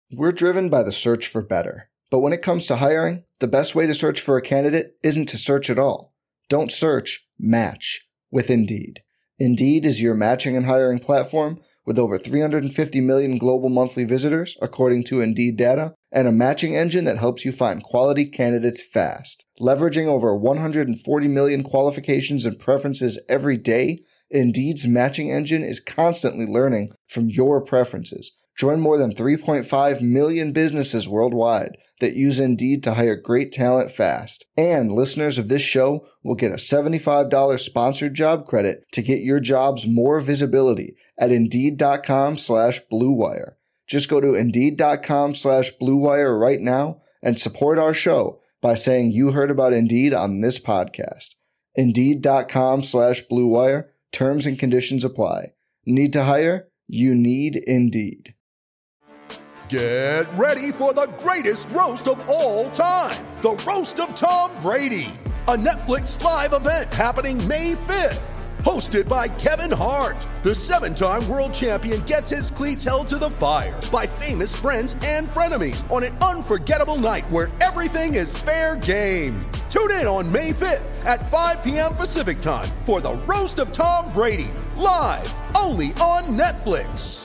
We're driven by the search for better. But when it comes to hiring, the best way to search for a candidate isn't to search at all. Don't search, match with Indeed. Indeed is your matching and hiring platform with over 350 million global monthly visitors, according to Indeed data, and a matching engine that helps you find quality candidates fast. Leveraging over 140 million qualifications and preferences every day, Indeed's matching engine is constantly learning from your preferences. Join more than 3.5 million businesses worldwide that use Indeed to hire great talent fast. And listeners of this show will get a $75 sponsored job credit to get your jobs more visibility at Indeed.com/Blue Wire. Just go to Indeed.com/Blue Wire right now and support our show by saying you heard about Indeed on this podcast. Indeed.com/Blue Wire. Terms and conditions apply. Need to hire? You need Indeed. Get ready for the greatest roast of all time, the Roast of Tom Brady, a Netflix live event happening May 5th. Hosted by Kevin Hart, the 7-time world champion gets his cleats held to the fire by famous friends and frenemies on an unforgettable night where everything is fair game. Tune in on May 5th at 5 p.m. Pacific time for the Roast of Tom Brady, live only on Netflix.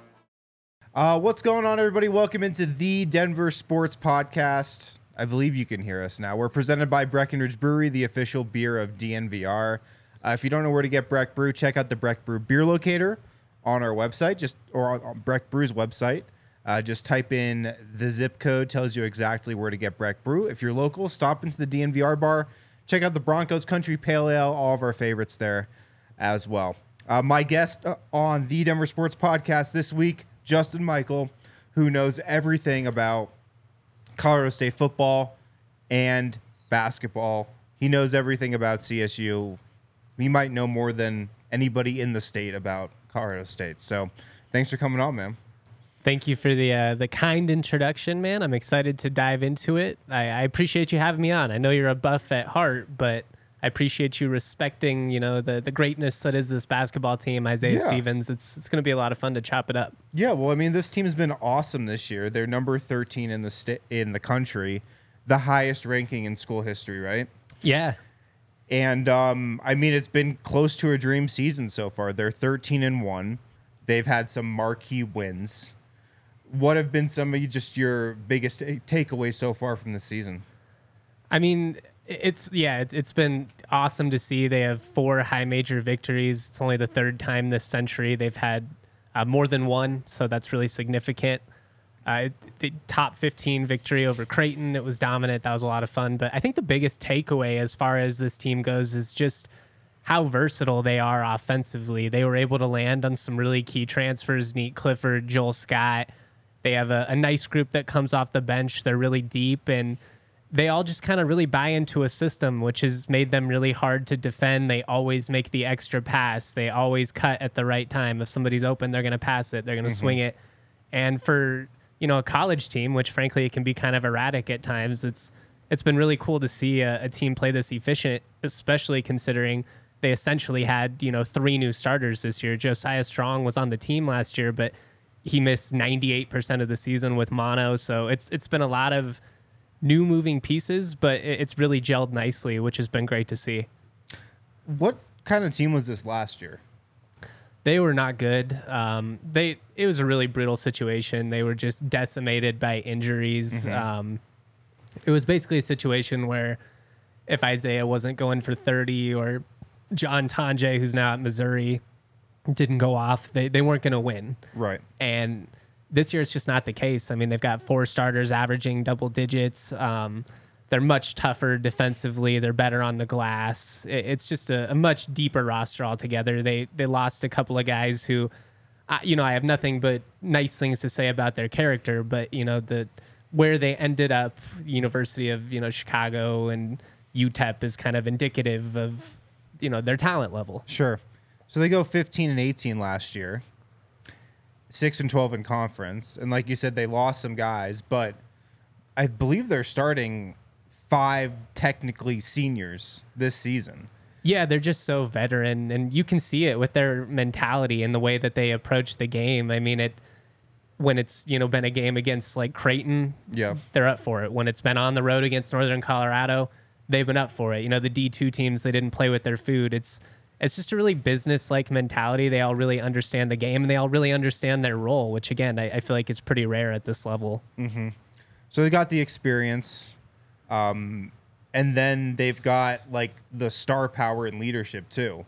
What's going on, everybody? Welcome into the Denver Sports Podcast. I believe you can hear us now. We're presented by Breckenridge Brewery, the official beer of DNVR. If you don't know where to get Breck Brew, check out the Breck Brew beer locator on our website, or on Breck Brew's website. Just type in the zip code, tells you exactly where to get Breck Brew. If you're local, stop into the DNVR bar. Check out the Broncos Country Pale Ale, all of our favorites there as well. My guest on the Denver Sports Podcast this week, Justin Michael, who knows everything about Colorado State football and basketball. He knows everything about CSU. He might know more than anybody in the state about Colorado State. So thanks for coming on, man. Thank you for the kind introduction, man. I'm excited to dive into it. I appreciate you having me on. I know you're a buff at heart, but I appreciate you respecting, the greatness that is this basketball team, Isaiah Stevens. It's going to be a lot of fun to chop it up. Yeah, well, I mean, this team's been awesome this year. They're number 13 in the country, the highest ranking in school history, right? Yeah. And I mean, it's been close to a dream season so far. They're 13-1. They've had some marquee wins. What have been some of your biggest takeaways so far from the season? I mean, it's been awesome to see. They have 4 high major victories. It's only the 3rd time this century they've had more than one, so that's really significant. The top 15 victory over Creighton, it was dominant. That was a lot of fun. But I think the biggest takeaway as far as this team goes is just how versatile they are offensively. They were able to land on some really key transfers, Neat Clifford, Joel Scott. They have a nice group that comes off the bench. They're really deep, and they all just kind of really buy into a system, which has made them really hard to defend. They always make the extra pass. They always cut at the right time. If somebody's open, they're going to pass it. They're going to swing it. And for a college team, which frankly it can be kind of erratic at times, it's been really cool to see a team play this efficient, especially considering they essentially had 3 new starters this year. Josiah Strong was on the team last year, but he missed 98% of the season with mono. So it's been a lot of new moving pieces, but it's really gelled nicely, which has been great to see. What kind of team was this last year? They were not good. It was a really brutal situation. They were just decimated by injuries. It was basically a situation where if Isaiah wasn't going for 30 or John Tonje, who's now at Missouri, didn't go off, they weren't going to win. Right. And this year it's just not the case. I mean, they've got 4 starters averaging double digits. They're much tougher defensively. They're better on the glass. It's just a much deeper roster altogether. They lost a couple of guys who, I have nothing but nice things to say about their character, but where they ended up, University of Chicago and UTEP is kind of indicative of their talent level. Sure. So they go 15-18 last year, 6-12 in conference, and like you said, they lost some guys, but I believe they're starting 5 technically seniors this season. Yeah, they're just so veteran, and you can see it with their mentality and the way that they approach the game. I mean, when it's, been a game against like Creighton, they're up for it. When it's been on the road against Northern Colorado, they've been up for it. The D2 teams, they didn't play with their food. It's just a really business-like mentality. They all really understand the game, and they all really understand their role, which, again, I feel like is pretty rare at this level. Mm-hmm. So they got the experience, and then they've got, like, the star power and leadership, too.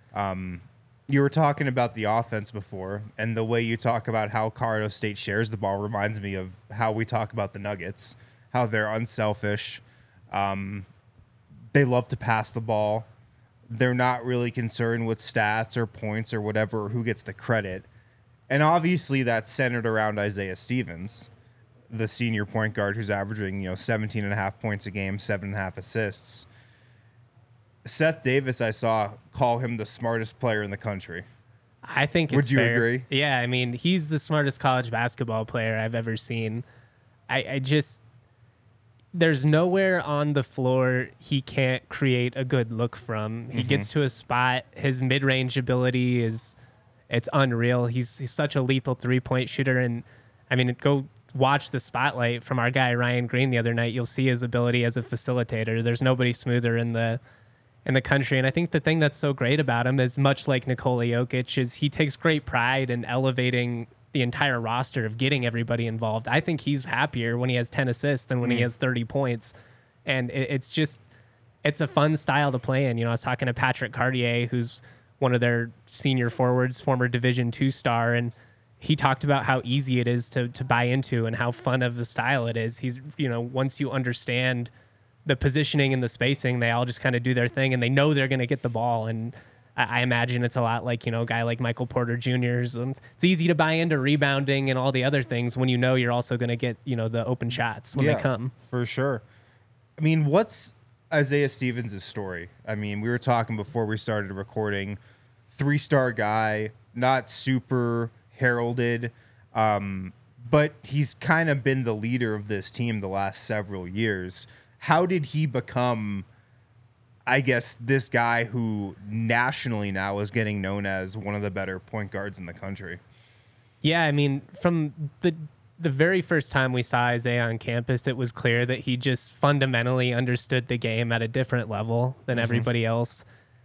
You were talking about the offense before, and the way you talk about how Colorado State shares the ball reminds me of how we talk about the Nuggets, how they're unselfish. They love to pass the ball. They're not really concerned with stats or points or whatever, or who gets the credit. And obviously that's centered around Isaiah Stevens, the senior point guard who's averaging, 17.5 points a game, 7.5 assists. Seth Davis, I saw, call him the smartest player in the country. I think it's fair. Would you agree? Yeah, I mean, he's the smartest college basketball player I've ever seen. I just... There's nowhere on the floor he can't create a good look from. He gets to a spot. His mid-range ability it's unreal. He's such a lethal three-point shooter. And I mean, go watch the spotlight from our guy Ryan Green the other night. You'll see his ability as a facilitator. There's nobody smoother in the country. And I think the thing that's so great about him is, much like Nikola Jokic, is he takes great pride in elevating the entire roster, of getting everybody involved. I think he's happier when he has 10 assists than when he has 30 points. And it's a fun style to play in. I was talking to Patrick Cartier, who's one of their senior forwards, former Division II star, and he talked about how easy it is to buy into and how fun of the style it is. He's, once you understand the positioning and the spacing, they all just kind of do their thing, and they know they're going to get the ball. And I imagine it's a lot like, a guy like Michael Porter Jr.'s. It's easy to buy into rebounding and all the other things when you're also going to get, the open shots when they come. For sure. I mean, what's Isaiah Stevens' story? I mean, we were talking before we started recording, 3-star guy, not super heralded, but he's kind of been the leader of this team the last several years. How did he become, I guess, this guy who nationally now is getting known as one of the better point guards in the country? Yeah, I mean, from the very first time we saw Isaiah on campus, it was clear that he just fundamentally understood the game at a different level than everybody else.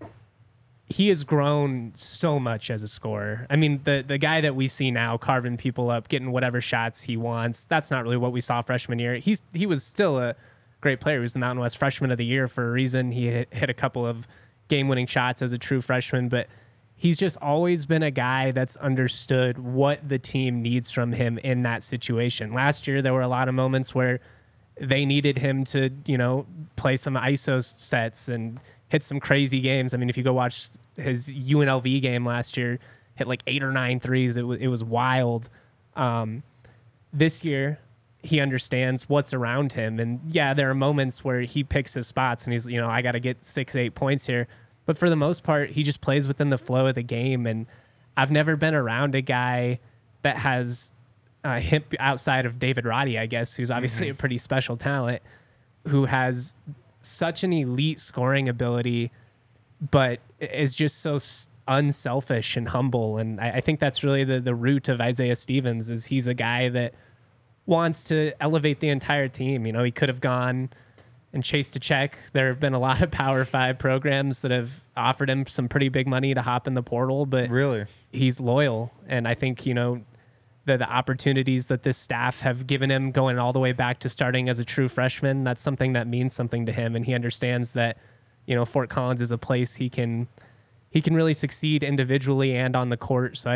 He has grown so much as a scorer. I mean, the guy that we see now carving people up, getting whatever shots he wants, that's not really what we saw freshman year. He was still a great player. He was the Mountain West Freshman of the Year for a reason. He hit a couple of game-winning shots as a true freshman, but he's just always been a guy that's understood what the team needs from him in that situation. Last year, there were a lot of moments where they needed him to, play some ISO sets and hit some crazy games. I mean, if you go watch his UNLV game last year, hit like 8 or 9 threes. It was wild. This year, he understands what's around him. And yeah, there are moments where he picks his spots and he's, I got to get 6-8 points here. But for the most part, he just plays within the flow of the game. And I've never been around a guy that has him outside of David Roddy, I guess, who's obviously a pretty special talent, who has such an elite scoring ability, but is just so unselfish and humble. And I think that's really the root of Isaiah Stevens, is he's a guy that wants to elevate the entire team. He could have gone and chased a check. There have been a lot of Power 5 programs that have offered him some pretty big money to hop in the portal, but really, he's loyal. And I think, the opportunities that this staff have given him going all the way back to starting as a true freshman, that's something that means something to him. And he understands that, Fort Collins is a place he can really succeed individually and on the court. So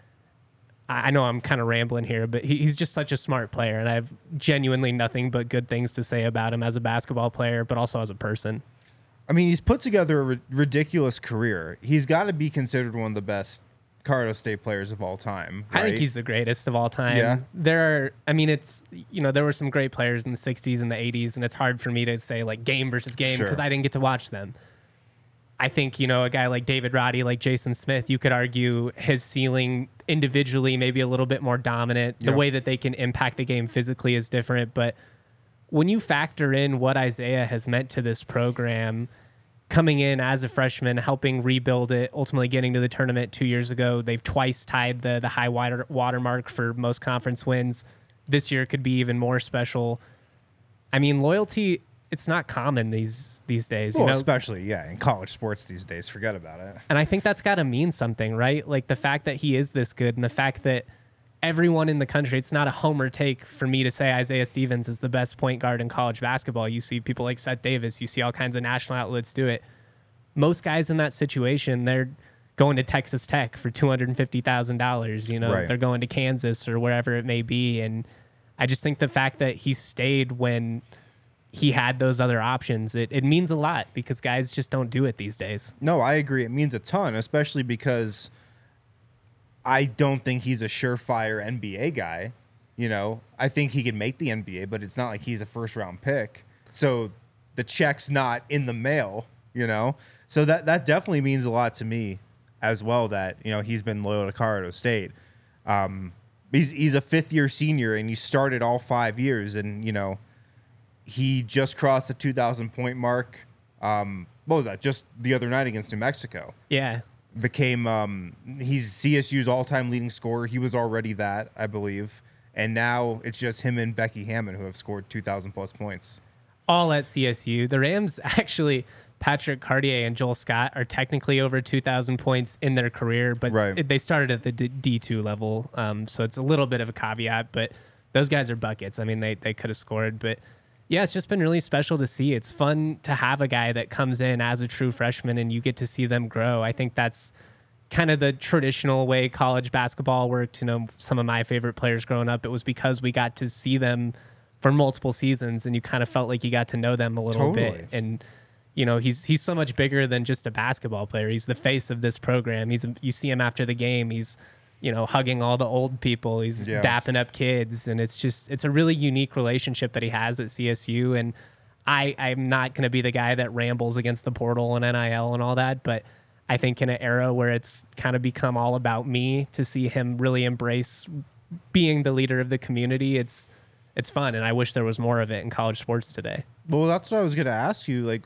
I know I'm kind of rambling here, but he's just such a smart player, and I have genuinely nothing but good things to say about him as a basketball player, but also as a person. I mean, he's put together a ridiculous career. He's got to be considered one of the best Colorado State players of all time, right? I think he's the greatest of all time. Yeah. There were some great players in the 60s and the 80s, and it's hard for me to say like game versus game because I didn't get to watch them. I think, a guy like David Roddy, like Jason Smith, you could argue his ceiling individually maybe a little bit more dominant. The way that they can impact the game physically is different. But when you factor in what Isaiah has meant to this program, coming in as a freshman, helping rebuild it, ultimately getting to the tournament 2 years ago. They've twice tied the high watermark for most conference wins. This year could be even more special. I mean, loyalty, it's not common these days. Well, you know? especially, in college sports these days. Forget about it. And I think that's got to mean something, right? Like the fact that he is this good and the fact that everyone in the country, it's not a homer take for me to say Isaiah Stevens is the best point guard in college basketball. You see people like Seth Davis, you see all kinds of national outlets do it. Most guys in that situation, they're going to Texas Tech for $250,000. You know, Right. They're going to Kansas or wherever it may be. And I just think the fact that he stayed when he had those other options, it means a lot because guys just don't do it these days. No, I agree. It means a ton, especially because I don't think he's a surefire NBA guy. You know, I think he can make the NBA, but it's not like he's a first round pick. So the check's not in the mail, you know? So that definitely means a lot to me as well that, you know, he's been loyal to Colorado State. He's a fifth-year senior, and he started all 5 years, and, you know, he just crossed the 2,000-point mark. What was that? Just the other night against New Mexico. Yeah. Became he's CSU's all-time leading scorer. He was already that, I believe, and now it's just him and Becky Hammond who have scored 2,000+ points. All at CSU. The Rams actually, Patrick Cartier and Joel Scott are technically over 2,000 points in their career, but Right. they started at the D2 level, so it's a little bit of a caveat. But those guys are buckets. I mean, they could have scored, but. Yeah, it's just been really special to see. It's fun to have a guy that comes in as a true freshman and you get to see them grow. I think that's kind of the traditional way college basketball worked. You know, some of my favorite players growing up, it was because we got to see them for multiple seasons and you kind of felt like you got to know them a little bit. And, you know, he's so much bigger than just a basketball player. He's the face of this program. You see him after the game. He's, you know, hugging all the old people. He's dapping up kids. And it's a really unique relationship that he has at CSU. And I'm not going to be the guy that rambles against the portal and NIL and all that. But I think in an era where it's kind of become all about me, to see him really embrace being the leader of the community, it's fun. And I wish there was more of it in college sports today. Well, that's what I was going to ask you. Like,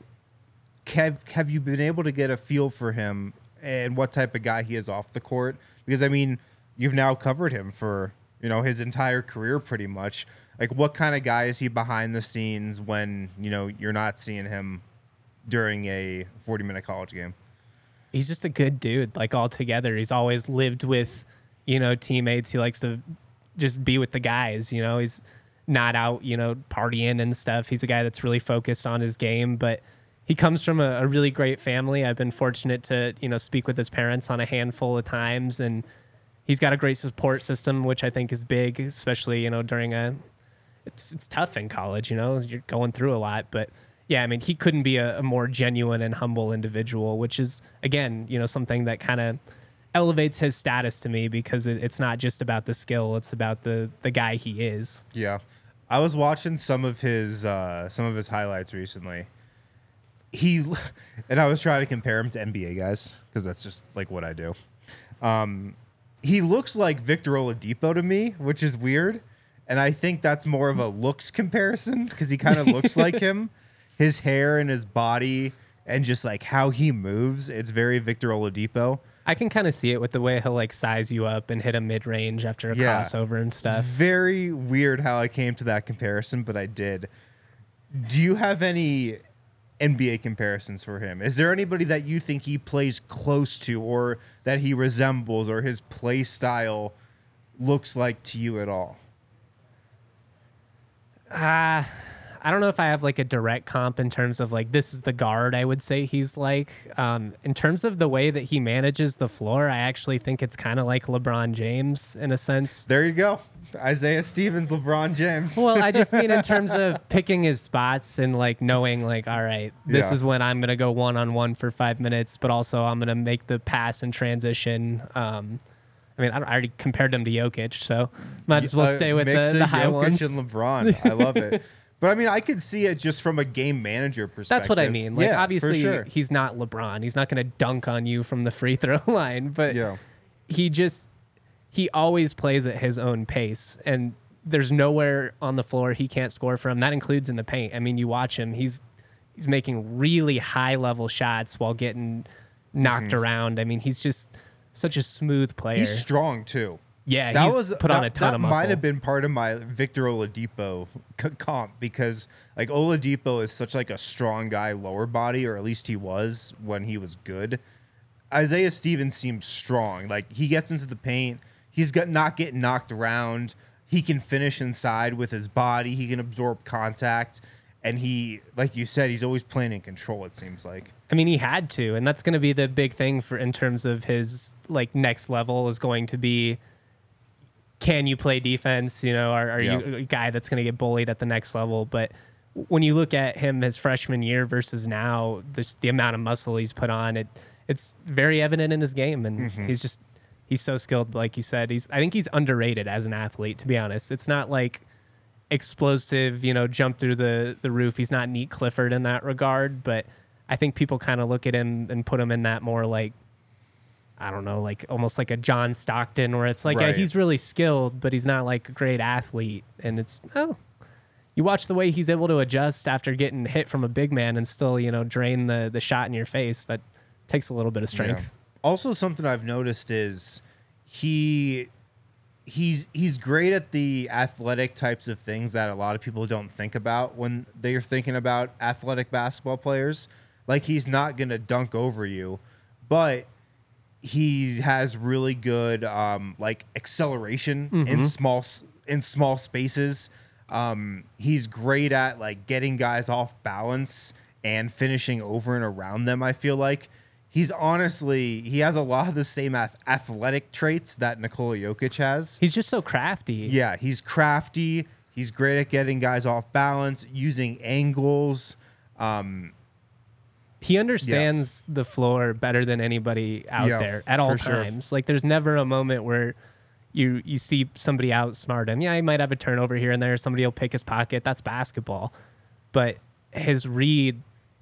have you been able to get a feel for him and what type of guy he is off the court? Because, I mean, you've now covered him for, you know, his entire career pretty much. Like, what kind of guy is he behind the scenes when, you know, you're not seeing him during a 40-minute college game? He's just a good dude, like, altogether. He's always lived with, you know, teammates. He likes to just be with the guys, you know. He's not out, you know, partying and stuff. He's a guy that's really focused on his game, but he comes from a really great family. I've been fortunate to, you know, speak with his parents on a handful of times, and he's got a great support system, which I think is big, especially, you know, during it's tough in college, you know, you're going through a lot, but yeah, I mean, he couldn't be a more genuine and humble individual, which is, again, you know, something that kind of elevates his status to me because it's not just about the skill, it's about the guy he is. Yeah. I was watching some of his highlights recently. And I was trying to compare him to NBA guys because that's just like what I do. He looks like Victor Oladipo to me, which is weird. And I think that's more of a looks comparison because he kind of looks like him. His hair and his body and just like how he moves, it's very Victor Oladipo. I can kind of see it with the way he'll like size you up and hit a mid-range after a crossover and stuff. It's very weird how I came to that comparison, but I did. Do you have any NBA comparisons for him? Is there anybody that you think he plays close to or that he resembles or his play style looks like to you at all? I don't know if I have like a direct comp in terms of like, this is the guard I would say he's like. In terms of the way that he manages the floor, I actually think it's kind of like LeBron James in a sense. There you go. Isaiah Stevens, LeBron James. Well, I just mean in terms of picking his spots and like knowing like, all right, this is when I'm going to go one-on-one for 5 minutes, but also I'm going to make the pass and transition. I mean, I already compared him to Jokic, so might as well stay with the high Jokic ones. and LeBron. I love it. But I mean, I could see it just from a game manager perspective. That's what I mean. Like, yeah, obviously, for sure. he's not LeBron. He's not going to dunk on you from the free throw line, but he always plays at his own pace, and there's nowhere on the floor he can't score from. That includes in the paint. I mean, you watch him; he's He's making really high level shots while getting knocked around. I mean, he's just such a smooth player. He's strong too. Yeah, that he's was put on a ton of muscle. That might have been part of my Victor Oladipo comp, because like Oladipo is such like a strong guy, lower body, or at least he was when he was good. Isaiah Stevens seems strong. Like, he gets into the paint, he's not getting knocked around. He can finish inside with his body. He can absorb contact, and he, like you said, he's always playing in control. It seems like. I mean, he had to, and that's going to be the big thing for in terms of his like next level is going to be. Can you play defense? You know, are you a guy that's going to get bullied at the next level? But when you look at him his freshman year versus now, the amount of muscle he's put on, it's very evident in his game. And he's so skilled. Like you said, I think he's underrated as an athlete, to be honest. It's not like explosive, you know, jump through the roof. He's not Neat Clifford in that regard. But I think people kind of look at him and put him in that more like, I don't know, like almost like a John Stockton, where it's like, yeah, he's really skilled, but he's not like a great athlete. And it's, you watch the way he's able to adjust after getting hit from a big man and still, you know, drain the shot in your face. That takes a little bit of strength. Yeah. Also, something I've noticed is he's great at the athletic types of things that a lot of people don't think about when they're thinking about athletic basketball players. Like, he's not going to dunk over you, but he has really good like acceleration in small spaces. He's great at like getting guys off balance and finishing over and around them. I feel like he has a lot of the same athletic traits that Nikola Jokic has. He's just so crafty. Yeah, he's crafty. He's great at getting guys off balance, using angles. He understands the floor better than anybody out there at all times. Sure. Like, there's never a moment where you see somebody outsmart him. Yeah, he might have a turnover here and there. Somebody will pick his pocket. That's basketball. But his read,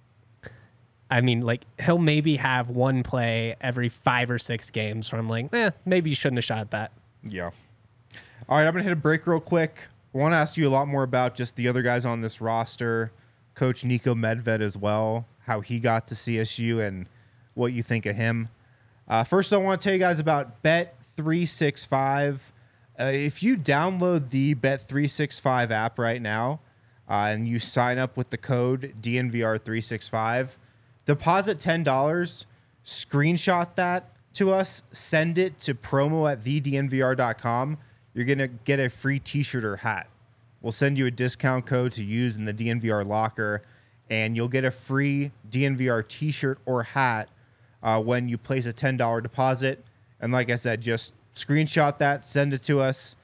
I mean, like, he'll maybe have one play every 5 or 6 games where I'm like, maybe you shouldn't have shot that. Yeah. All right, I'm going to hit a break real quick. I want to ask you a lot more about just the other guys on this roster, Coach Niko Medved as well, how he got to CSU and what you think of him. First, I want to tell you guys about Bet365. If you download the Bet365 app right now and you sign up with the code DNVR365, deposit $10, screenshot that to us, send it to promo@thednvr.com. You're going to get a free t-shirt or hat. We'll send you a discount code to use in the DNVR locker, and you'll get a free DNVR t-shirt or hat when you place a $10 deposit. And like I said, just screenshot that, send it to us,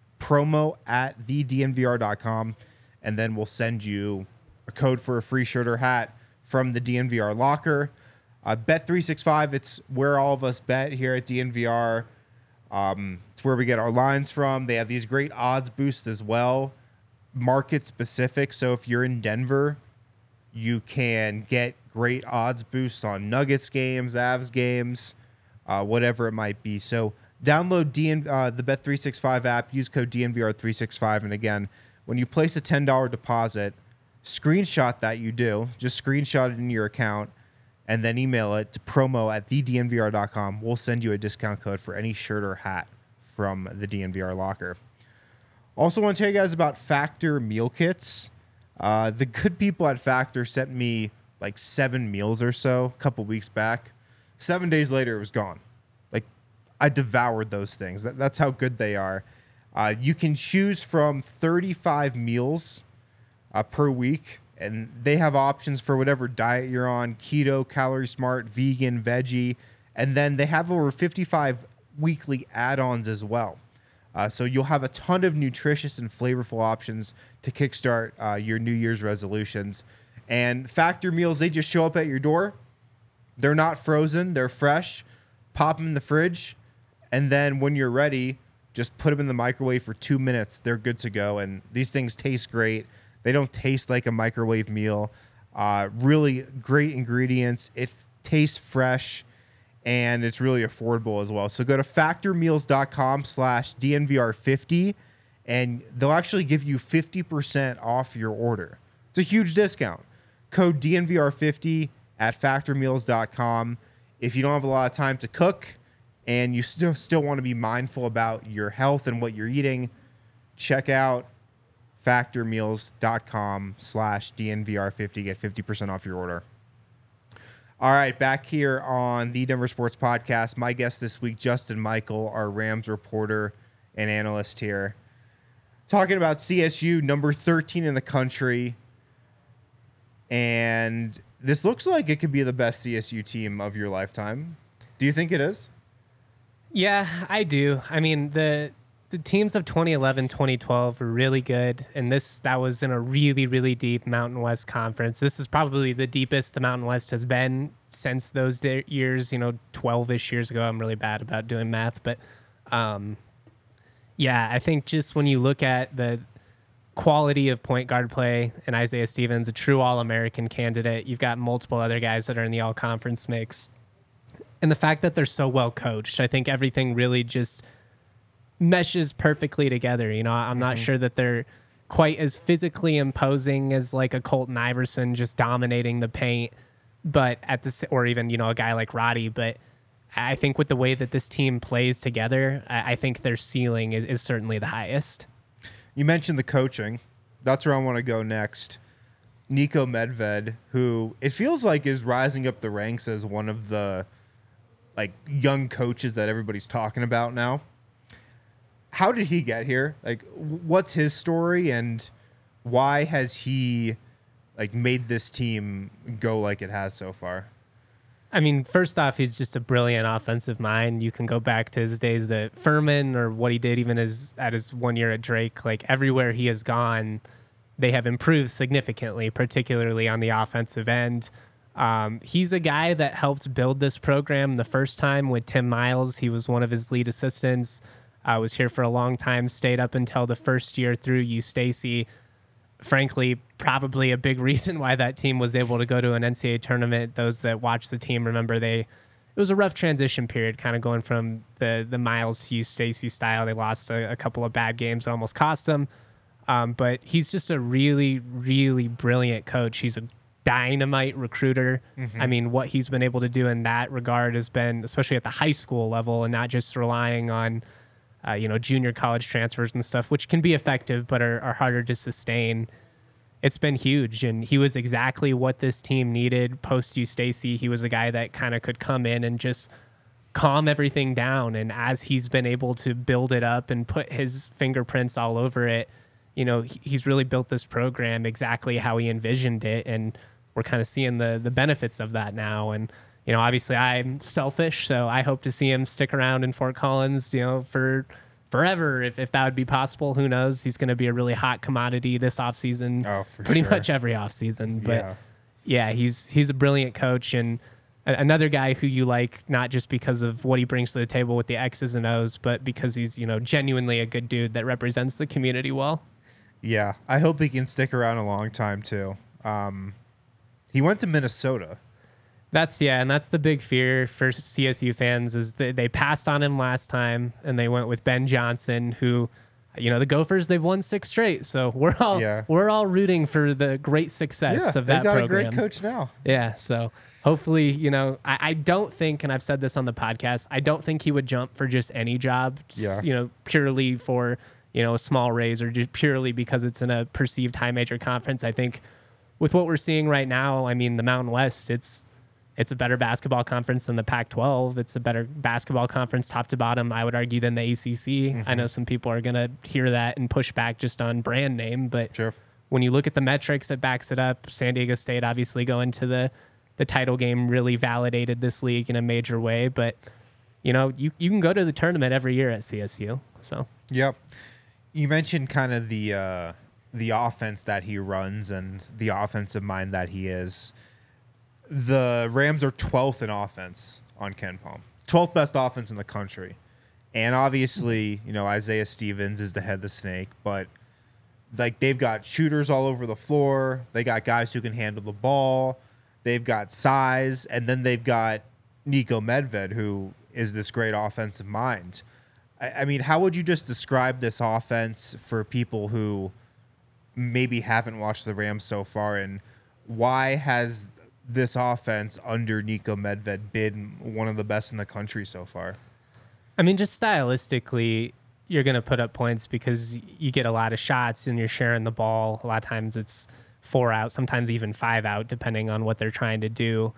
promo@thednvr.com, and then we'll send you a code for a free shirt or hat from the DNVR locker. Bet365, it's where all of us bet here at DNVR. It's where we get our lines from. They have these great odds boosts as well, market specific. So if you're in Denver, you can get great odds boosts on Nuggets games, Avs games, whatever it might be. So download the Bet365 app, use code DNVR365. And again, when you place a $10 deposit, screenshot that you do. Just screenshot it in your account and then email it to promo@thednvr.com. We'll send you a discount code for any shirt or hat from the DNVR locker. Also want to tell you guys about Factor meal kits. The good people at Factor sent me like 7 meals or so a couple weeks back. 7 days later, it was gone. Like, I devoured those things. That's how good they are. You can choose from 35 meals per week, and they have options for whatever diet you're on: keto, calorie smart, vegan, veggie, and then they have over 55 weekly add-ons as well. So you'll have a ton of nutritious and flavorful options to kickstart your New Year's resolutions. And Factor meals, they just show up at your door. They're not frozen. They're fresh. Pop them in the fridge. And then when you're ready, just put them in the microwave for 2 minutes. They're good to go. And these things taste great. They don't taste like a microwave meal. Really great ingredients. It tastes fresh. And it's really affordable as well. So go to factormeals.com/DNVR50, and they'll actually give you 50% off your order. It's a huge discount. code DNVR50 at factormeals.com. If you don't have a lot of time to cook and you still want to be mindful about your health and what you're eating, check out factormeals.com/DNVR50. Get 50% off your order. All right, back here on the Denver Sports Podcast. My guest this week, Justin Michael, our Rams reporter and analyst here, talking about CSU, number 13 in the country. And this looks like it could be the best CSU team of your lifetime. Do you think it is? Yeah, I do. I mean, the teams of 2011, 2012 were really good, and that was in a really, really deep Mountain West conference. This is probably the deepest the Mountain West has been since those years, 12-ish years ago. I'm really bad about doing math, but yeah, I think just when you look at the quality of point guard play and Isaiah Stevens, a true All-American candidate, you've got multiple other guys that are in the All-Conference mix, and the fact that they're so well coached, I think everything really just meshes perfectly together. I'm not sure that they're quite as physically imposing as like a Colton Iverson just dominating the paint, but or even, a guy like Roddy. But I think with the way that this team plays together, I think their ceiling is certainly the highest. You mentioned the coaching. That's where I want to go next. Niko Medved, who it feels like is rising up the ranks as one of the young coaches that everybody's talking about now. How did he get here? What's his story, and why has he made this team go like it has so far? I mean, first off, he's just a brilliant offensive mind. You can go back to his days at Furman or what he did even at his 1 year at Drake. Everywhere he has gone, they have improved significantly, particularly on the offensive end. He's a guy that helped build this program the first time with Tim Miles. He was one of his lead assistants. Was here for a long time, stayed up until the first year through Stacy. Frankly, probably a big reason why that team was able to go to an NCAA tournament. Those that watch the team remember it was a rough transition period, kind of going from the Miles to Stacy style. They lost a couple of bad games that almost cost them. But he's just a really, really brilliant coach. He's a dynamite recruiter. Mm-hmm. I mean, what he's been able to do in that regard has been, especially at the high school level, and not just relying on junior college transfers and stuff, which can be effective but are harder to sustain. It's been huge, and he was exactly what this team needed post Stacy. He was a guy that kind of could come in and just calm everything down, and as he's been able to build it up and put his fingerprints all over it, he's really built this program exactly how he envisioned it, and we're kind of seeing the benefits of that now. And obviously I'm selfish, so I hope to see him stick around in Fort Collins, for forever, if that would be possible. Who knows? He's going to be a really hot commodity this offseason. Oh, for pretty sure. much every offseason. But yeah, he's a brilliant coach, and another guy who you like, not just because of what he brings to the table with the X's and O's, but because he's, genuinely a good dude that represents the community well. Yeah, I hope he can stick around a long time too. He went to Minnesota. That's the big fear for CSU fans is that they passed on him last time and they went with Ben Johnson, who, the Gophers, they've won 6 straight. So we're all rooting for the great success of that program. They've got a great coach now. Yeah. So hopefully, I don't think, and I've said this on the podcast, I don't think he would jump for just any job, purely for, a small raise or just purely because it's in a perceived high major conference. I think with what we're seeing right now, I mean, the Mountain West, it's a better basketball conference than the Pac-12. It's a better basketball conference top to bottom, I would argue, than the ACC. Mm-hmm. I know some people are going to hear that and push back just on brand name, but sure. When you look at the metrics, it backs it up. San Diego State obviously going to the title game really validated this league in a major way, but you can go to the tournament every year at CSU. So yep. You mentioned kind of the offense that he runs and the offensive mind that he is. The Rams are 12th in offense on KenPom. 12th best offense in the country. And obviously, Isaiah Stevens is the head of the snake, but they've got shooters all over the floor. They got guys who can handle the ball. They've got size, and then they've got Niko Medved, who is this great offensive mind. I mean, how would you just describe this offense for people who maybe haven't watched the Rams so far, and why has this offense under Niko Medved been one of the best in the country so far? I mean, just stylistically, you're going to put up points because you get a lot of shots and you're sharing the ball. A lot of times it's 4 out, sometimes even 5 out, depending on what they're trying to do.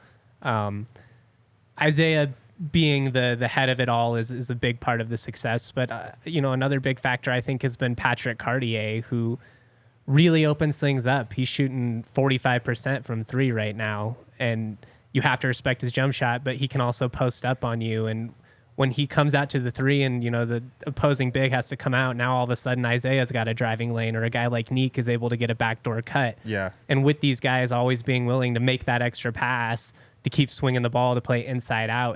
Isaiah being the head of it all is a big part of the success. But, another big factor, I think, has been Patrick Cartier, who really opens things up. He's shooting 45% from 3 right now, and you have to respect his jump shot, but he can also post up on you. And when he comes out to the 3 and, the opposing big has to come out, now all of a sudden Isaiah's got a driving lane, or a guy like Neek is able to get a backdoor cut. Yeah. And with these guys always being willing to make that extra pass, to keep swinging the ball, to play inside out,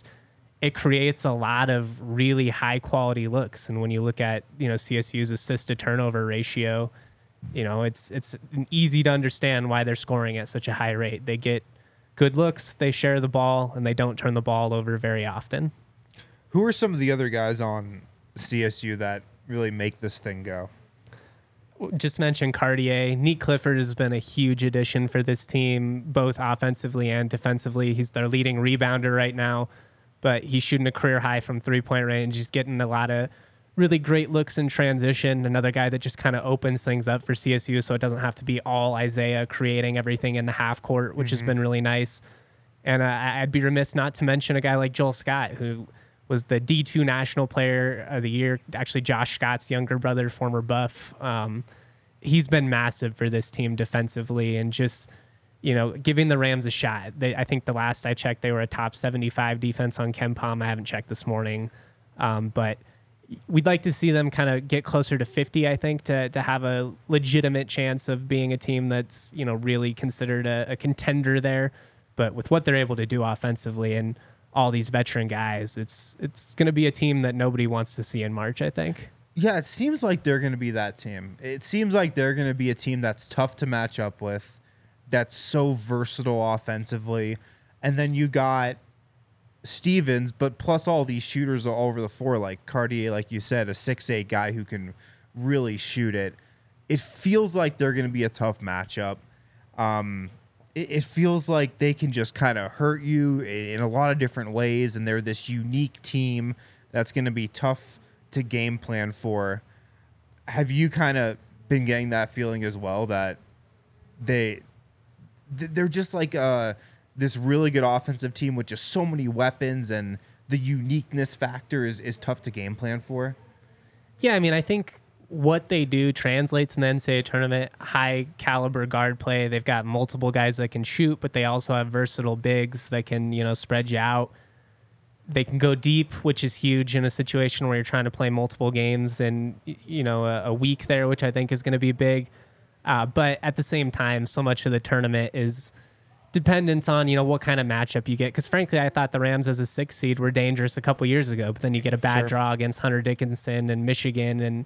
it creates a lot of really high quality looks. And when you look at, CSU's assist to turnover ratio, it's easy to understand why they're scoring at such a high rate. They get good looks, they share the ball, and they don't turn the ball over very often. Who are some of the other guys on CSU that really make this thing go? Just mentioned Cartier. Neek Clifford has been a huge addition for this team, both offensively and defensively. He's their leading rebounder right now, but he's shooting a career high from 3-point range. He's getting a lot of really great looks in transition. Another guy that just kind of opens things up for CSU, so it doesn't have to be all Isaiah creating everything in the half court, which has been really nice. And I'd be remiss not to mention a guy like Joel Scott, who was the D2 National Player of the Year. Actually, Josh Scott's younger brother, former Buff. He's been massive for this team defensively and just, giving the Rams a shot. I think the last I checked, they were a top 75 defense on KenPom. I haven't checked this morning. But we'd like to see them kind of get closer to 50, I think, to have a legitimate chance of being a team that's, really considered a contender there. But with what they're able to do offensively and all these veteran guys, it's going to be a team that nobody wants to see in March, I think. Yeah, it seems like they're going to be that team. It seems like they're going to be a team that's tough to match up with, that's so versatile offensively. And then you got Stevens, but plus all these shooters all over the floor, like Cartier, like you said, a 6'8" guy who can really shoot it. It feels like they're going to be a tough matchup. It feels like they can just kind of hurt you in a lot of different ways, and they're this unique team that's going to be tough to game plan for. Have you kind of been getting that feeling as well, that they're just like this really good offensive team with just so many weapons, and the uniqueness factor is tough to game plan for? Yeah, I mean, I think what they do translates in the NCAA tournament. High caliber guard play. They've got multiple guys that can shoot, but they also have versatile bigs that can, spread you out. They can go deep, which is huge in a situation where you're trying to play multiple games in, a week there, which I think is going to be big. But at the same time, so much of the tournament is dependent on, what kind of matchup you get. Because frankly, I thought the Rams as a 6 seed were dangerous a couple years ago, but then you get a bad draw against Hunter Dickinson and Michigan and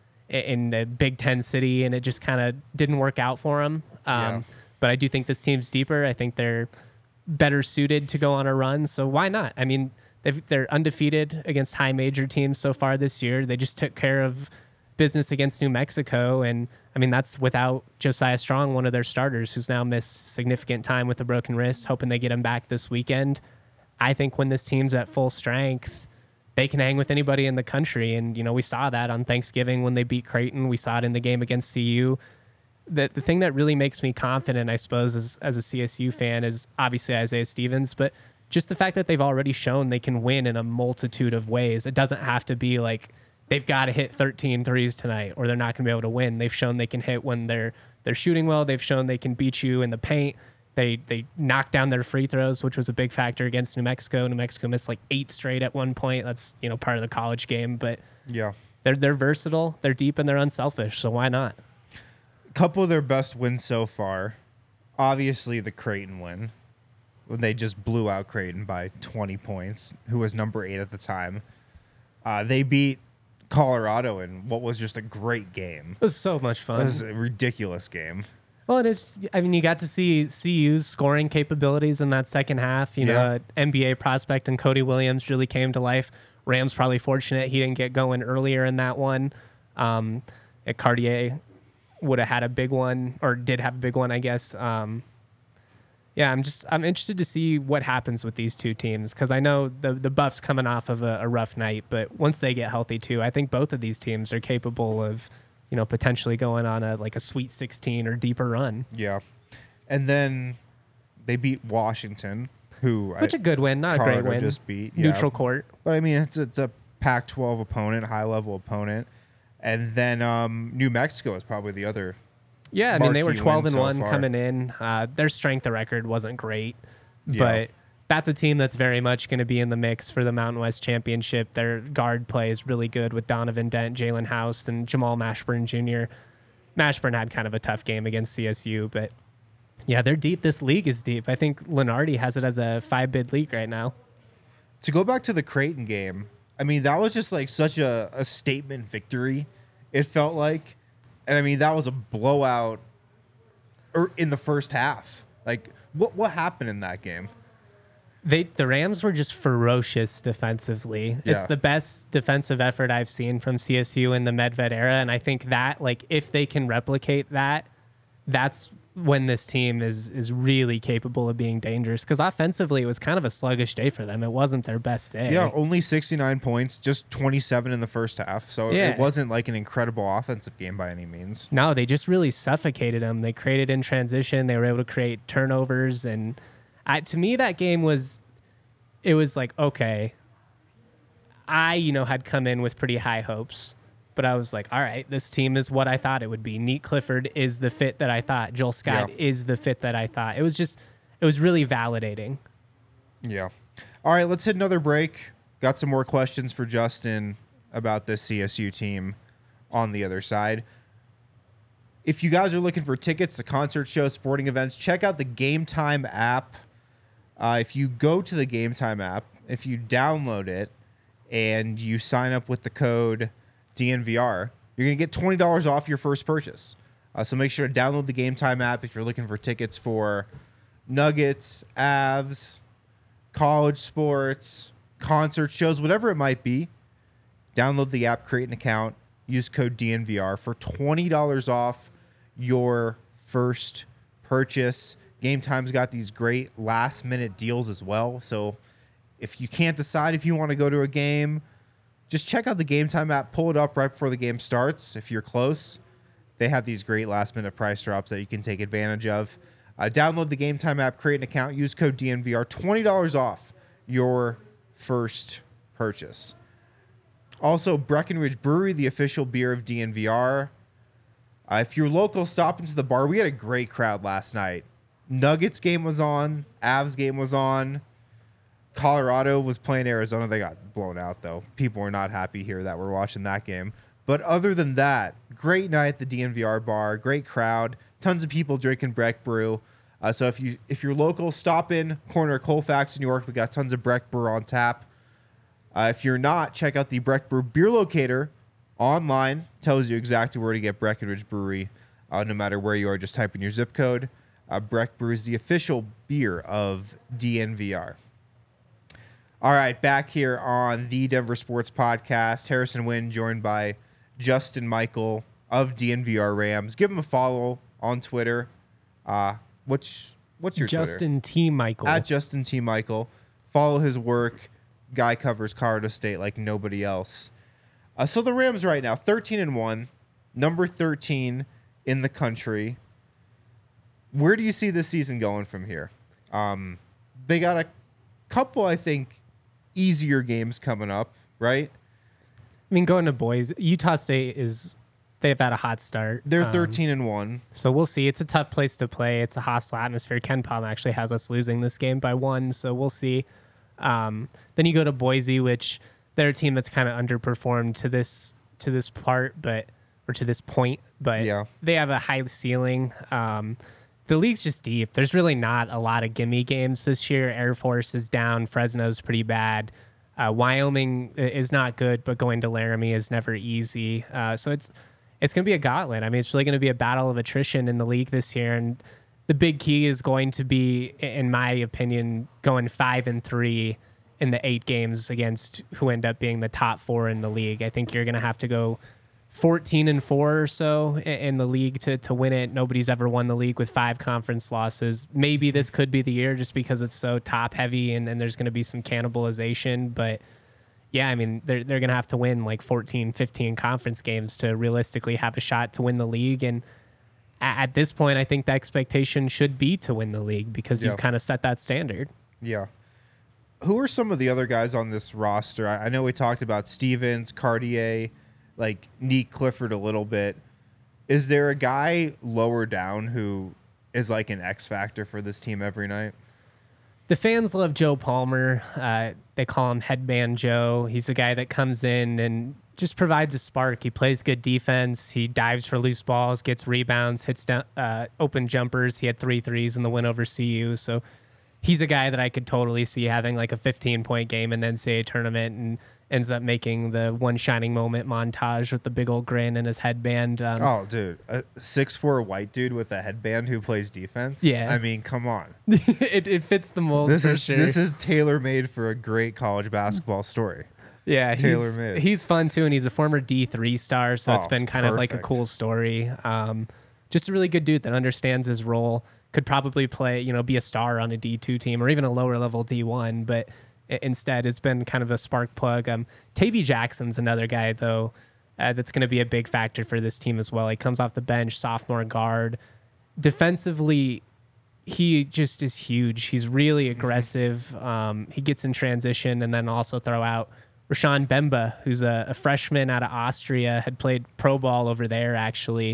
in the Big Ten city, and it just kind of didn't work out for them. But I do think this team's deeper. I think they're better suited to go on a run. So why not? I mean, they're undefeated against high major teams so far this year. They just took care of business against New Mexico. And I mean, that's without Josiah Strong, one of their starters, who's now missed significant time with a broken wrist, hoping they get him back this weekend. I think when this team's at full strength, they can hang with anybody in the country. And, we saw that on Thanksgiving when they beat Creighton. We saw it in the game against CU. The thing that really makes me confident, I suppose, as a CSU fan is obviously Isaiah Stevens, but just the fact that they've already shown they can win in a multitude of ways. It doesn't have to be like they've got to hit 13 threes tonight or they're not going to be able to win. They've shown they can hit when they're shooting well. They've shown they can beat you in the paint. They knocked down their free throws, which was a big factor against New Mexico. New Mexico missed like 8 straight at one point. That's, part of the college game, but yeah, they're versatile, they're deep, and they're unselfish. So why not? A couple of their best wins so far, obviously the Creighton win, when they just blew out Creighton by 20 points, who was number 8 at the time. They beat Colorado in what was just a great game. It was so much fun. It was a ridiculous game. Well, it is. I mean, you got to see CU's scoring capabilities in that second half. NBA prospect and Cody Williams really came to life. Rams probably fortunate he didn't get going earlier in that one. Cartier would have had a big one, or did have a big one, I guess. Yeah, I'm interested to see what happens with these two teams because I know the Buffs coming off of a rough night, but once they get healthy too, I think both of these teams are capable of, potentially going on a Sweet 16 or deeper run. Yeah. And then they beat Washington, which a good win, not Colorado a great win. Just beat neutral court. But I mean, it's a Pac-12 opponent, high level opponent, and then New Mexico is probably the other. Yeah, I mean they were 12-1 so coming in. Their strength of record wasn't great, Yeah. but that's a team that's very much going to be in the mix for the Mountain West Championship. Their guard play is really good with Donovan Dent, Jalen House, and Jamal Mashburn Jr. Mashburn had kind of a tough game against CSU, but yeah, they're deep. This league is deep. I think Lenardi has it as a 5-bid league right now. To go back to the Creighton game, I mean, that was just like such a statement victory, it felt like. And I mean, that was a blowout in the first half. Like, what happened in that game? The Rams were just ferocious defensively. Yeah. It's the best defensive effort I've seen from CSU in the Medved era. And I think that, like, if they can replicate that, that's when this team is really capable of being dangerous. Because offensively, it was kind of a sluggish day for them. It wasn't their best day. Yeah, only 69 points, just 27 in the first half. So Yeah. it wasn't like an incredible offensive game by any means. No, they just really suffocated them. They created in transition. They were able to create turnovers. And to me, that game was like, okay, I, had come in with pretty high hopes. But I was like, all right, this team is what I thought it would be. Neat Clifford is the fit that I thought. Joel Scott is the fit that I thought. It was really validating. Yeah. All right, let's hit another break. Got some more questions for Justin about this CSU team on the other side. If you guys are looking for tickets to concert shows, sporting events, check out the Game Time app. If you go to the Game Time app, if you download it and you sign up with the code DNVR, you're going to get $20 off your first purchase. So make sure to download the Game Time app if you're looking for tickets for Nuggets, Avs, college sports, concert shows, whatever it might be. Download the app, create an account, use code DNVR for $20 off your first purchase. Game Time's got these great last-minute deals as well. So if you can't decide if you want to go to a game, just check out the Game Time app. Pull it up right before the game starts. If you're close, they have these great last-minute price drops that you can take advantage of. Download the Game Time app, create an account, use code DNVR, $20 off your first purchase. Also, Breckenridge Brewery, the official beer of DNVR. If you're local, stop into the bar. We had a great crowd last night. Nuggets game was on. Avs game was on. Colorado was playing Arizona. They got blown out, though. People were not happy here that were watching that game. But other than that, great night at the DNVR bar. Great crowd. Tons of people drinking Breck Brew. So if you're local, stop in. Corner of Colfax, New York. We got tons of Breck Brew on tap. If you're not, check out the Breck Brew Beer Locator online. Tells you exactly where to get Breckenridge Brewery. No matter where you are, just type in your zip code. Breck Brew is the official beer of DNVR. All right, back here on the Denver Sports Podcast. Harrison Wynn joined by Justin Michael of DNVR Rams. Give him a follow on Twitter. What's your Justin Twitter? T. Michael. At Justin T. Michael. Follow his work. Guy covers Colorado State like nobody else. So the Rams right now, 13-1, number 13 in the country. Where do you see this season going from here? They got a couple, I think, easier games coming up, right? I mean, going to boys, Utah State they've had a hot start. They're 13-1. So we'll see. It's a tough place to play. It's a hostile atmosphere. Ken Palm actually has us losing this game by 1, so we'll see. Then you go to Boise, which they're a team that's kind of underperformed to this point, but Yeah. they have a high ceiling. The league's just deep. There's really not a lot of gimme games this year. Air Force is down. Fresno's pretty bad. Wyoming is not good, but going to Laramie is never easy. So it's going to be a gauntlet. I mean, it's really going to be a battle of attrition in the league this year. And the big key is going to be, in my opinion, going 5-3 in the 8 games against who end up being the top 4 in the league. I think you're going to have to go 14-4 or so in the league to win it. Nobody's ever won the league with 5 conference losses. Maybe this could be the year just because it's so top heavy and there's going to be some cannibalization. But yeah, I mean, they're going to have to win like 14, 15 conference games to realistically have a shot to win the league. And at this point, I think the expectation should be to win the league because you've kind of set that standard. Yeah. Who are some of the other guys on this roster? I know we talked about Stevens, Cartier, like Neek Clifford a little bit. Is there a guy lower down who is like an X factor for this team every night? The fans love Joe Palmer. They call him Headband Joe. He's a guy that comes in and just provides a spark. He plays good defense. He dives for loose balls, gets rebounds, hits down, open jumpers. He had 3 threes in the win over CU. So he's a guy that I could totally see having like a 15-point game in the NCAA tournament and ends up making the one shining moment montage with the big old grin and his headband. Oh, dude. A 6'4" white dude with a headband who plays defense? Yeah. I mean, come on. it fits the mold for sure. This is tailor-made for a great college basketball story. Yeah, Tailor-made. He's fun too, and he's a former D3 star, so it's been kind of like a perfect. cool story. Just a really good dude that understands his role. Could probably play, be a star on a D2 team or even a lower level D1, but instead has been kind of a spark plug. Tavy Jackson's another guy, though, that's going to be a big factor for this team as well. He comes off the bench, sophomore guard. Defensively, he just is huge. He's really aggressive. He gets in transition, and then also throw out Rashawn Bemba, who's a freshman out of Austria, had played pro ball over there, actually.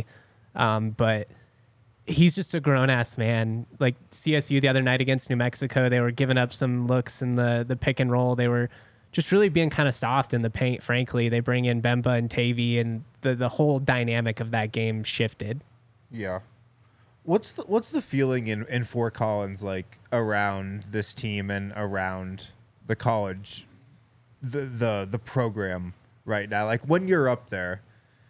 But he's just a grown-ass man. Like CSU the other night against New Mexico, they were giving up some looks in the pick and roll. They were just really being kind of soft in the paint, frankly. They bring in Bemba and Tavy, and the whole dynamic of that game shifted. Yeah. What's the feeling in Fort Collins like around this team and around the college, the program right now? Like when you're up there,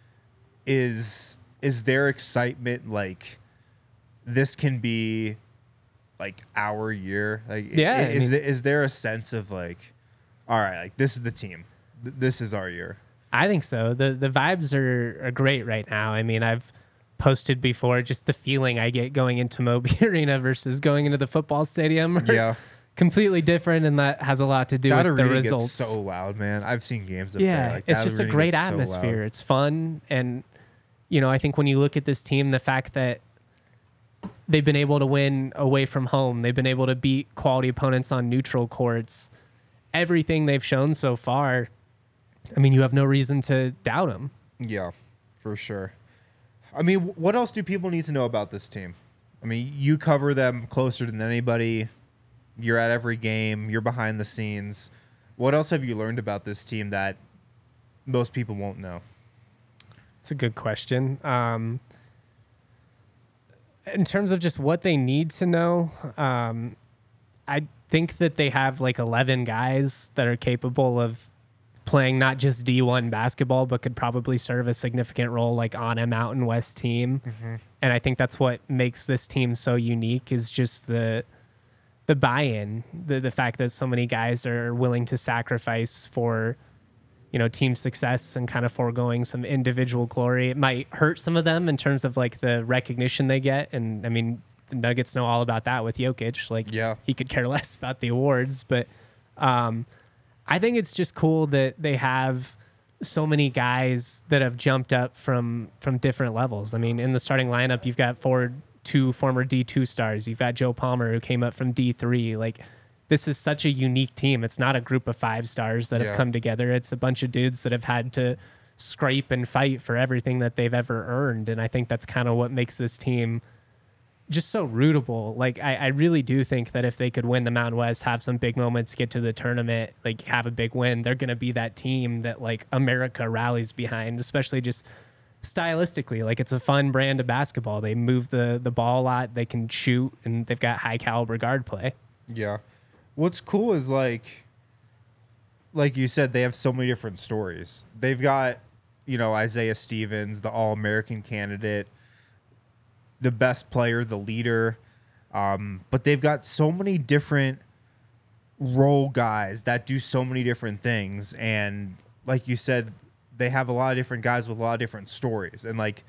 is there excitement like this can be like our year? Like Yeah, is there a sense of like, all right, like this is the team, this is our year? I think so. The vibes are great right now. I mean, I've posted before just the feeling I get going into Moby Arena versus going into the football stadium. Yeah. Completely different, and that has a lot to do That with the arena results. gets so loud, man. I've seen games up Yeah, there. Like, it's that just a arena great gets so loud. atmosphere. It's fun, and I think when you look at this team, the fact that they've been able to win away from home, they've been able to beat quality opponents on neutral courts, everything they've shown so far, I mean, you have no reason to doubt them. Yeah, for sure. I mean, what else do people need to know about this team? I mean, you cover them closer than anybody. You're at every game. You're behind the scenes. What else have you learned about this team that most people won't know? It's a good question. In terms of just what they need to know, I think that they have like 11 guys that are capable of playing not just D1 basketball, but could probably serve a significant role like on a Mountain West team. Mm-hmm. And I think that's what makes this team so unique is just the buy-in, the fact that so many guys are willing to sacrifice for, team success and kind of foregoing some individual glory. It might hurt some of them in terms of like the recognition they get. And I mean, the Nuggets know all about that with Jokic. Like, yeah, he could care less about the awards, but I think it's just cool that they have so many guys that have jumped up from different levels. I mean, in the starting lineup, you've got two former D2 stars. You've got Joe Palmer, who came up from D3. Like, this is such a unique team. It's not a group of 5 stars that have come together. It's a bunch of dudes that have had to scrape and fight for everything that they've ever earned. And I think that's kind of what makes this team just so rootable. Like, I really do think that if they could win the Mountain West, have some big moments, get to the tournament, like have a big win, they're going to be that team that like America rallies behind, especially just stylistically. Like, it's a fun brand of basketball. They move the ball a lot, they can shoot, and they've got high caliber guard play. Yeah. What's cool is like you said, they have so many different stories. They've got, Isaiah Stevens, the All-American candidate, the best player, the leader. But they've got so many different role guys that do so many different things. And like you said, they have a lot of different guys with a lot of different stories, and like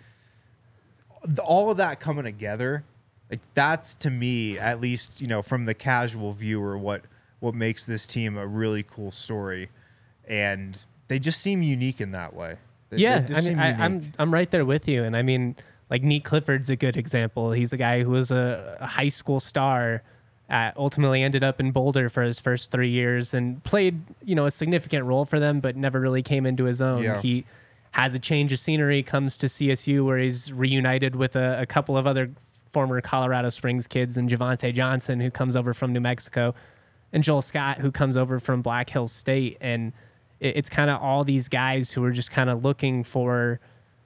all of that coming together, like that's to me, at least, from the casual viewer, what makes this team a really cool story, and they just seem unique in that way. Yeah, I mean, I'm right there with you, and I mean, like Nick Clifford's a good example. He's a guy who was a high school star, ultimately ended up in Boulder for his first 3 years and played, a significant role for them, but never really came into his own. Yeah. He has a change of scenery, comes to CSU where he's reunited with a couple of other former Colorado Springs kids, and Javante Johnson, who comes over from New Mexico, and Joel Scott, who comes over from Black Hills State. And it's kind of all these guys who are just kind of looking for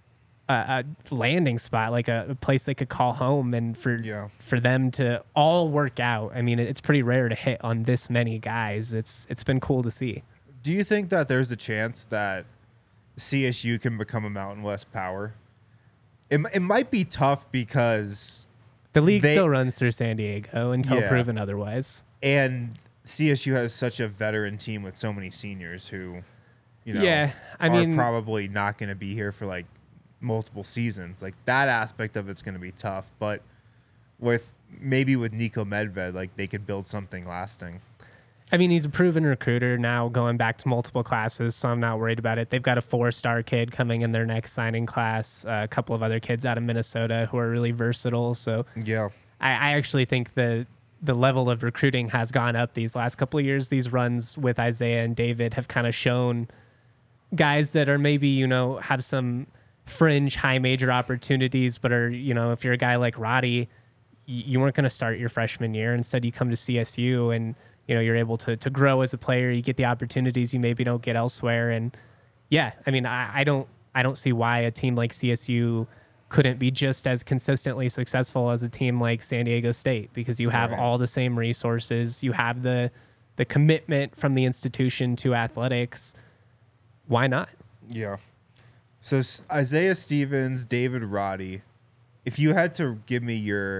a landing spot, like a place they could call home, and for them to all work out. I mean, it's pretty rare to hit on this many guys. It's been cool to see. Do you think that there's a chance that CSU can become a Mountain West power? It might be tough because the league still runs through San Diego until proven otherwise. And CSU has such a veteran team with so many seniors who, I are mean, probably not going to be here for like multiple seasons. Like that aspect of it's going to be tough. But with Nico Medved, like they could build something lasting. I mean, he's a proven recruiter now, going back to multiple classes, so I'm not worried about it. They've got a 4-star kid coming in their next signing class, a couple of other kids out of Minnesota who are really versatile. So yeah, I actually think the level of recruiting has gone up these last couple of years. These runs with Isaiah and David have kind of shown guys that are maybe, have some fringe high major opportunities, but are, if you're a guy like Roddy, you weren't going to start your freshman year. Instead, you come to CSU and, you're able to grow as a player. You get the opportunities you maybe don't get elsewhere. And yeah, I mean, I don't see why a team like CSU couldn't be just as consistently successful as a team like San Diego State, because you have all the same resources. You have the commitment from the institution to athletics. Why not? Yeah. So Isaiah Stevens, David Roddy, if you had to give me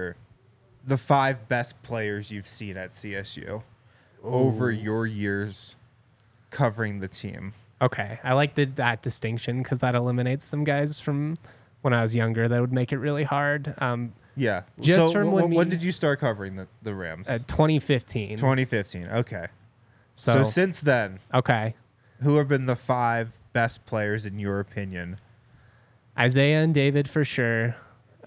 the 5 best players you've seen at CSU over your years covering the team. Okay. I like that distinction because that eliminates some guys from when I was younger. That would make it really hard. Yeah. Just so from when did you start covering the Rams? 2015. 2015. Okay. So since then, okay. Who have been the 5 best players in your opinion? Isaiah and David for sure.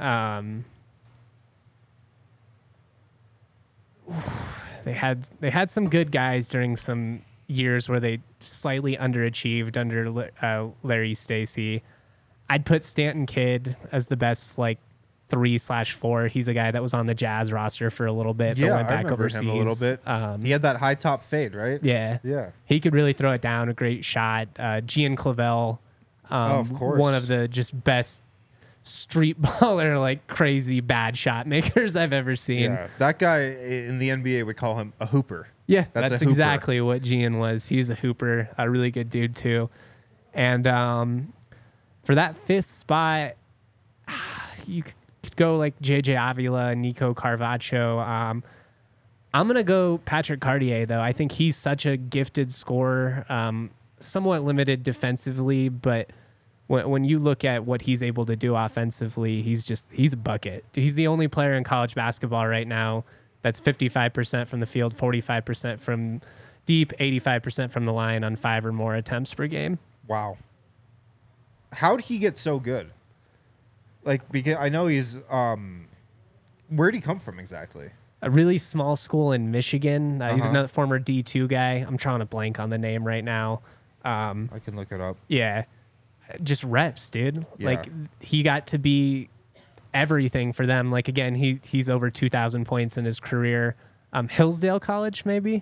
They had some good guys during some years where they slightly underachieved under Larry Stacey. I'd put Stanton Kidd as the best, like 3/4. He's a guy that was on the Jazz roster for a little bit, but went back overseas him a little bit. He had that high top fade, right? Yeah. He could really throw it down. A great shot. Gian Clavel, of course, one of the just best street baller, like crazy bad shot makers I've ever seen. Yeah, that guy in the NBA would call him a hooper. Yeah, that's exactly what Gian was. He's a hooper, a really good dude too. And for that 5th spot, you could go like JJ Avila and Nico Carvacho. I'm gonna go Patrick Cartier though. I think he's such a gifted scorer, somewhat limited defensively, but when you look at what he's able to do offensively, he's a bucket. He's the only player in college basketball right now that's 55% from the field, 45% from deep, 85% from the line on 5 or more attempts per game. Wow. How'd he get so good? Like, because I know he's where'd he come from exactly? A really small school in Michigan. He's another former D2 guy. I'm trying to blank on the name right now. I can look it up. Yeah. Just reps, dude. Yeah. Like he got to be everything for them. Like again, he's over 2,000 points in his career. Hillsdale College, maybe.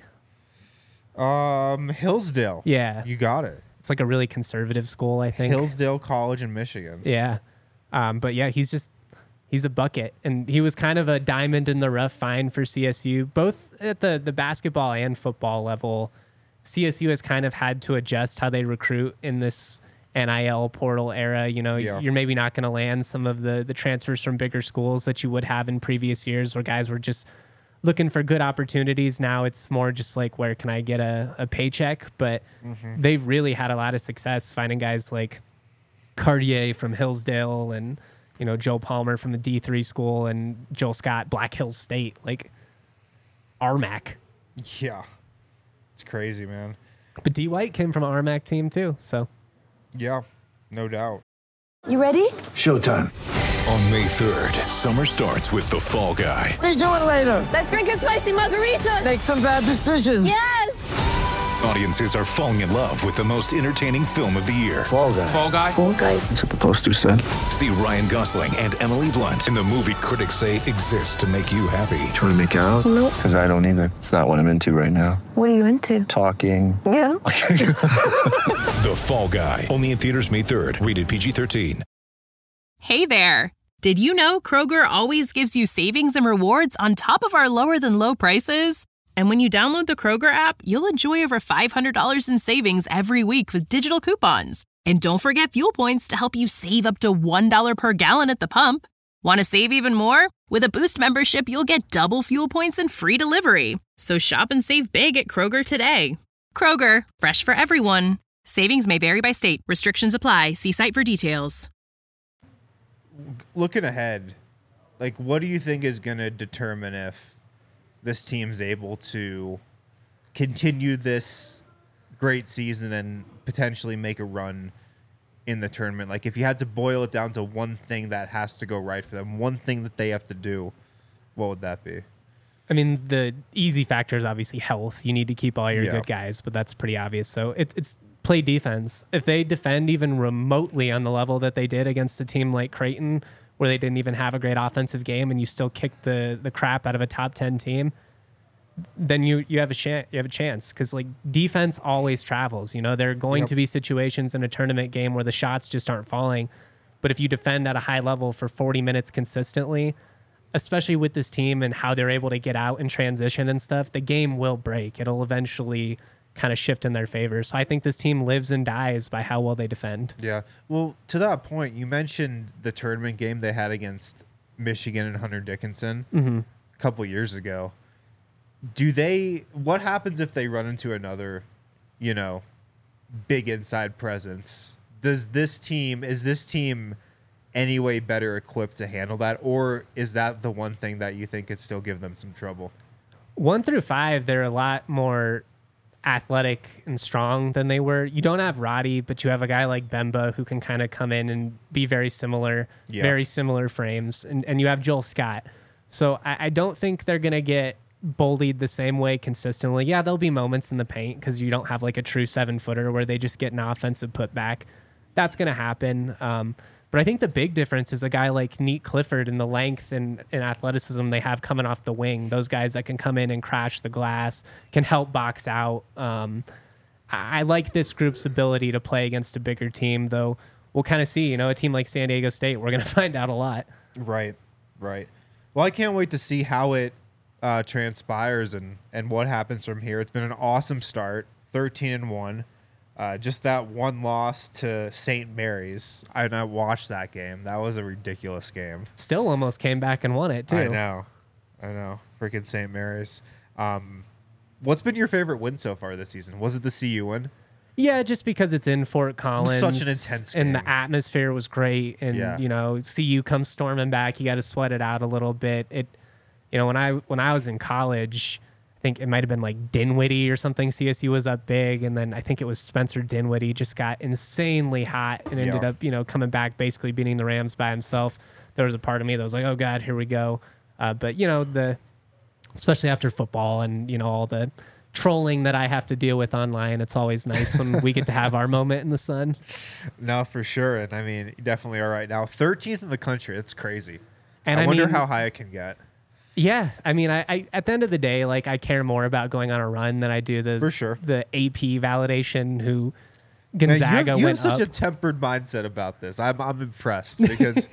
Hillsdale. Yeah, you got it. It's like a really conservative school, I think. Hillsdale College in Michigan. Yeah, but yeah, he's a bucket, and he was kind of a diamond in the rough find for CSU, both at the basketball and football level. CSU has kind of had to adjust how they recruit in this NIL portal era. You're maybe not going to land some of the transfers from bigger schools that you would have in previous years where guys were just looking for good opportunities. Now it's more just like, where can I get a paycheck? But they've really had a lot of success finding guys like Cartier from Hillsdale and, Joe Palmer from the D3 school and Joel Scott, Black Hills State, like RMAC. Yeah. It's crazy, man. But D White came from an RMAC team too, so. Yeah, no doubt. You ready? Showtime. On May 3rd, summer starts with The Fall Guy. Let's do it later. Let's drink a spicy margarita. Make some bad decisions. Yes. Audiences are falling in love with the most entertaining film of the year. Fall Guy. Fall Guy? Fall guy. That's what the poster said. See Ryan Gosling and Emily Blunt in the movie critics say exists to make you happy. Trying to make it out? Nope. Because I don't either. It's not what I'm into right now. What are you into? Talking. Yeah. The Fall Guy. Only in theaters May 3rd. Rated PG-13. Hey there. Did you know Kroger always gives you savings and rewards on top of our lower than low prices? And when you download the Kroger app, you'll enjoy over $500 in savings every week with digital coupons. And don't forget fuel points to help you save up to $1 per gallon at the pump. Want to save even more? With a Boost membership, you'll get double fuel points and free delivery. So shop and save big at Kroger today. Kroger, fresh for everyone. Savings may vary by state. Restrictions apply. See site for details. Looking ahead, like, what do you think is going to determine if this team's able to continue this great season and potentially make a run in the tournament? Like, if you had to boil it down to one thing that has to go right for them, one thing that they have to do, what would that be? I mean, the easy factor is obviously health. You need to keep all your good guys, but that's pretty obvious. So it's play defense. If they defend even remotely on the level that they did against a team like Creighton, where they didn't even have a great offensive game, and you still kick the crap out of a top 10 team, then you have a chance, because like defense always travels. There are going to be situations in a tournament game where the shots just aren't falling, but if you defend at a high level for 40 minutes consistently, especially with this team and how they're able to get out and transition and stuff, the game will break. It'll eventually kind of shift in their favor. So I think this team lives and dies by how well they defend. Yeah. Well, to that point, you mentioned the tournament game they had against Michigan and Hunter Dickinson a couple years ago. What happens if they run into another, big inside presence? Is this team any way better equipped to handle that? Or is that the one thing that you think could still give them some trouble? 1 through 5, they're a lot more athletic and strong than they were. You don't have Roddy, but you have a guy like Bemba who can kind of come in and be very similar frames. And you have Joel Scott. So I don't think they're going to get bullied the same way consistently. Yeah, there'll be moments in the paint because you don't have like a true 7-footer where they just get an offensive putback. That's going to happen. But I think the big difference is a guy like Neat Clifford and the length and athleticism they have coming off the wing. Those guys that can come in and crash the glass, can help box out. I like this group's ability to play against a bigger team, though we'll kind of see. A team like San Diego State, we're going to find out a lot. Right. Well, I can't wait to see how it transpires and what happens from here. It's been an awesome start, 13-1. Just that one loss to St. Mary's. I watched that game. That was a ridiculous game. Still almost came back and won it, too. I know. Freaking St. Mary's. What's been your favorite win so far this season? Was it the CU win? Yeah, just because it's in Fort Collins. Such an intense game. And the atmosphere was great. And, CU comes storming back. You got to sweat it out a little bit. When I was in college, I think it might have been like Dinwiddie or something. CSU was up big, and then I think it was Spencer Dinwiddie just got insanely hot and ended up, coming back, basically beating the Rams by himself. There was a part of me that was like, oh God, here we go. But especially after football and all the trolling that I have to deal with online, it's always nice when we get to have our moment in the sun. No, for sure. And I mean, you definitely are right now. 13th in the country. It's crazy. And I wonder how high it can get. Yeah, I mean, I at the end of the day, like, I care more about going on a run than I do the AP validation. Who Gonzaga you went have such up. a tempered mindset about this. I'm impressed because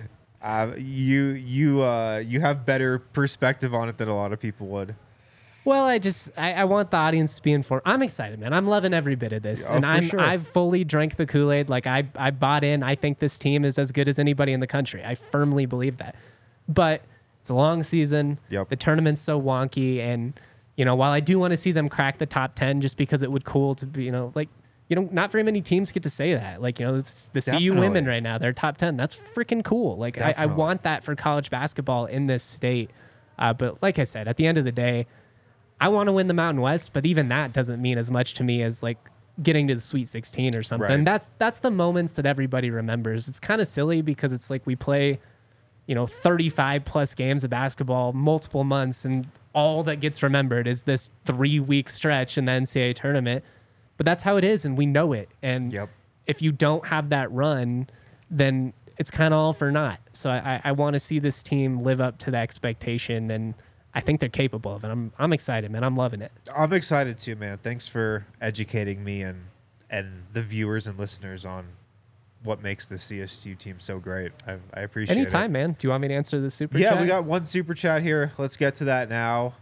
you have better perspective on it than a lot of people would. Well, I want the audience to be informed. I'm excited, man. I'm loving every bit of this, and I've fully drank the Kool-Aid. Like I bought in. I think this team is as good as anybody in the country. I firmly believe that, but It's a long season. Yep. The tournament's so wonky. And, while I do want to see them crack the top 10 just because it would cool to be, not very many teams get to say that. It's the CU women right now, they're top 10. That's freaking cool. I want that for college basketball in this state. But like I said, at the end of the day, I want to win the Mountain West, but even that doesn't mean as much to me as getting to the Sweet 16 or something. Right. That's the moments that everybody remembers. It's kind of silly because it's we play, 35 plus games of basketball, multiple months, and all that gets remembered is this 3-week stretch in the NCAA tournament. But that's how it is, and we know it. And if you don't have that run, then it's kind of all for naught. So I want to see this team live up to the expectation, and I think they're capable of it. I'm excited, man. I'm loving it. I'm excited too, man. Thanks for educating me and the viewers and listeners on what makes the CSU team so great. I appreciate it. Anytime, man. Do you want me to answer the super chat? Yeah, we got one super chat here. Let's get to that now.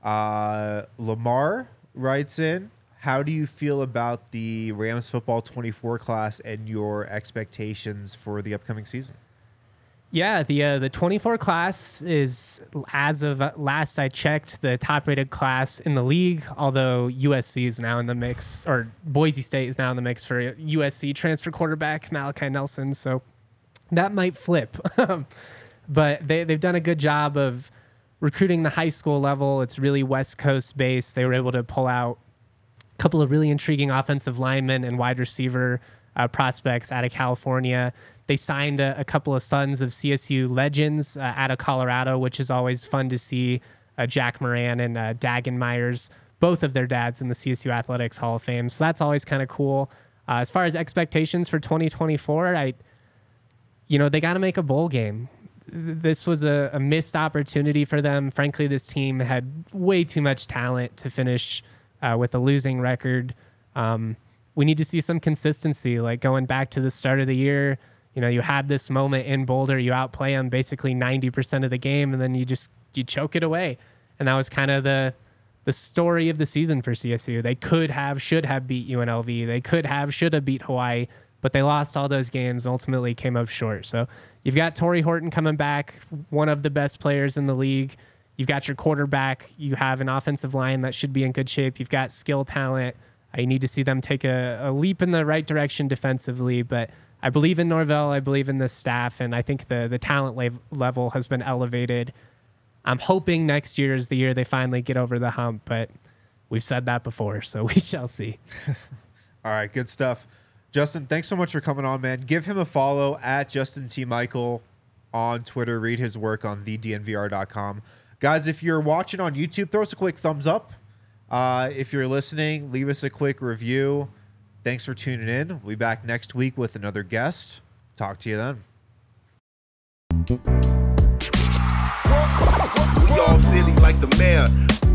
Lamar writes in, how do you feel about the Rams football 24 class and your expectations for the upcoming season? Yeah, the 24 class is, as of last I checked, the top-rated class in the league, although USC is now in the mix, or Boise State is now in the mix for USC transfer quarterback Malachi Nelson, so that might flip. But they've done a good job of recruiting the high school level. It's really West Coast based. They were able to pull out a couple of really intriguing offensive linemen and wide receiver prospects out of California. They signed a couple of sons of CSU legends out of Colorado, which is always fun to see. Jack Moran and Dagan Myers, both of their dads in the CSU Athletics Hall of Fame. So that's always kind of cool. As far as expectations for 2024, they got to make a bowl game. This was a missed opportunity for them. Frankly, this team had way too much talent to finish with a losing record. We need to see some consistency, going back to the start of the year. You had this moment in Boulder, you outplay them basically 90% of the game, and then you choke it away. And that was kind of the story of the season for CSU. They should have beat UNLV. They should have beat Hawaii, but they lost all those games and ultimately came up short. So you've got Torrey Horton coming back, one of the best players in the league. You've got your quarterback. You have an offensive line that should be in good shape. You've got skill talent. You need to see them take a leap in the right direction defensively, but I believe in Norvell. I believe in the staff, and I think the talent level has been elevated. I'm hoping next year is the year they finally get over the hump, but we've said that before, so we shall see. All right, good stuff. Justin, thanks so much for coming on, man. Give him a follow at Justin T. Michael on Twitter. Read his work on thednvr.com. Guys, if you're watching on YouTube, throw us a quick thumbs up. If you're listening, leave us a quick review. Thanks for tuning in. We'll be back next week with another guest. Talk to you then. We all silly like the mayor.